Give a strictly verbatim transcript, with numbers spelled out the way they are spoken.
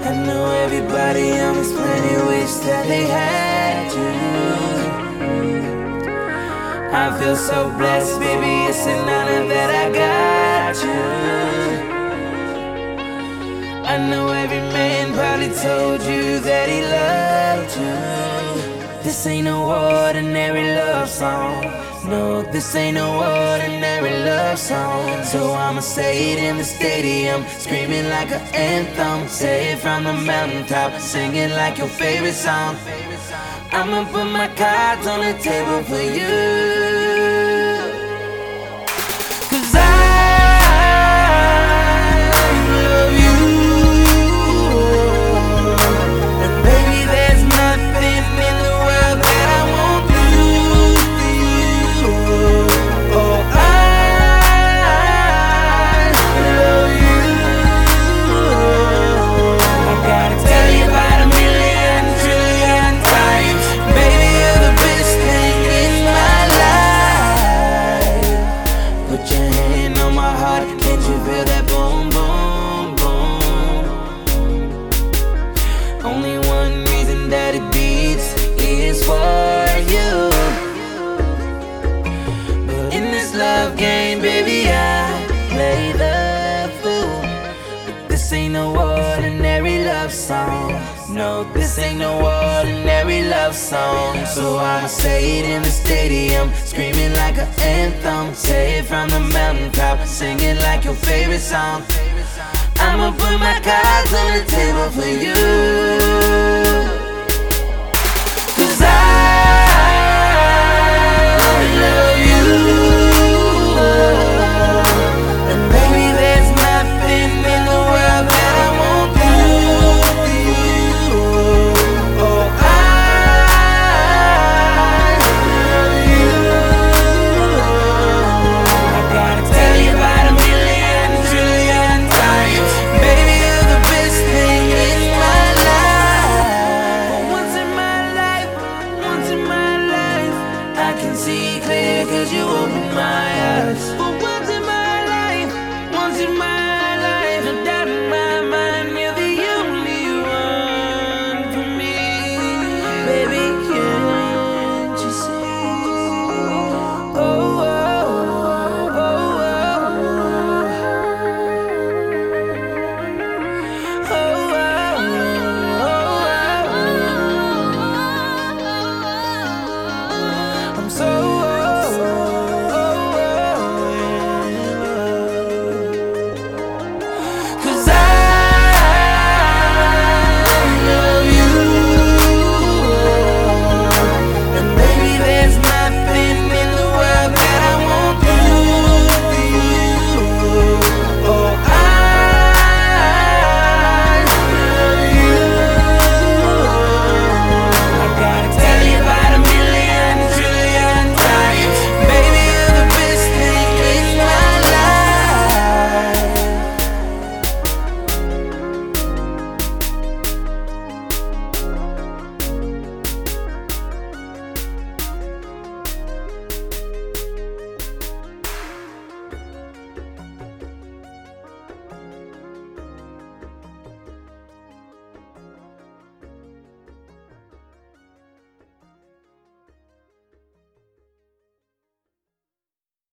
I know everybody on this planet wish that they had you. I feel so blessed, baby, it's an honor that I got you. I know every man probably told you that he loved you. This ain't no ordinary love song. No, this ain't no ordinary love song. So I'ma say it in the stadium, screaming like an anthem. Say it from the mountaintop, sing it like your favorite song. I'ma put my cards on the table for you. Only one reason that it beats is for you. But in this love game, baby, I play the fool. But this ain't no ordinary love song. No, this ain't no ordinary love song. So I'ma say it in the stadium, screaming like an anthem. Say it from the mountaintop, sing it like your favorite song. I'ma put my cards on the table for you.